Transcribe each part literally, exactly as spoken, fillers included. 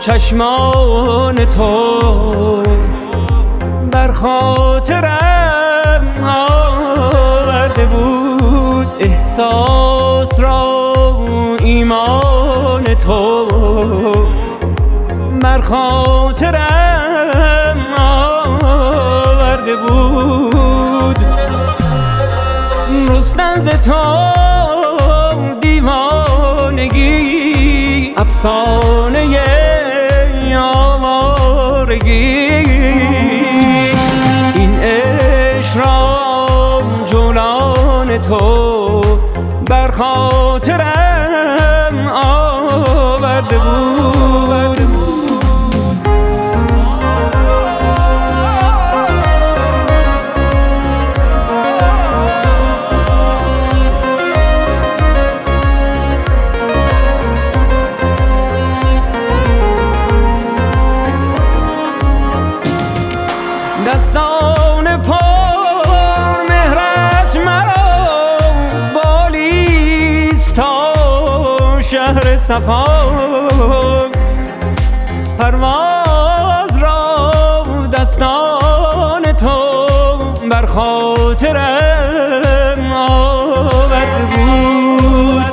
چشمان تو بر خاطرم آورده بود احساس را ایمان تو بر خاطرم آورده بود رستن ز تو دیوانگی افسانه آوارگی این عشق را جولان تو بر خاطرم آورده بود دستان پر مهرت مرا بالیست تا شهر صفا پرواز را دستان تو بر خاطرم آورده بود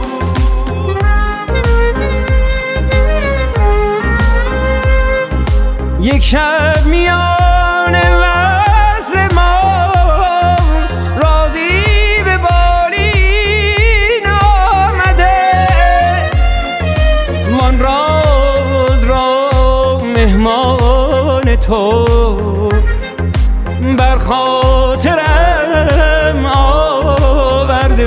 یک شب میاد مهمان تو بر خاطرم آورده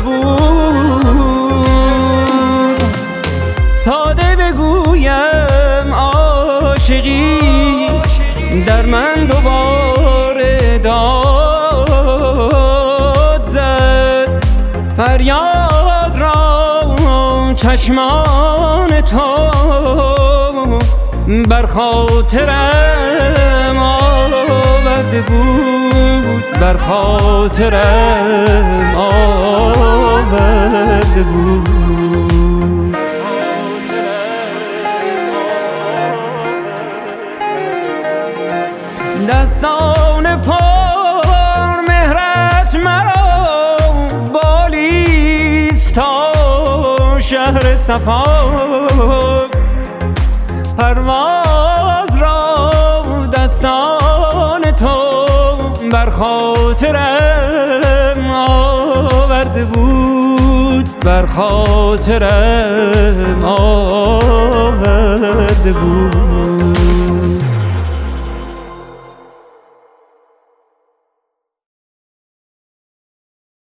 بود ساده بگویم عاشقی در من دوباره داد زد فریاد را چشمان تو بر خاطرم آورده بود بر خاطرم آورده بود دستان پر مهرت مرا بالیست تا شهر صفا پرواز را دستان تو بر خاطرم آورده بود بر خاطرم آورده بود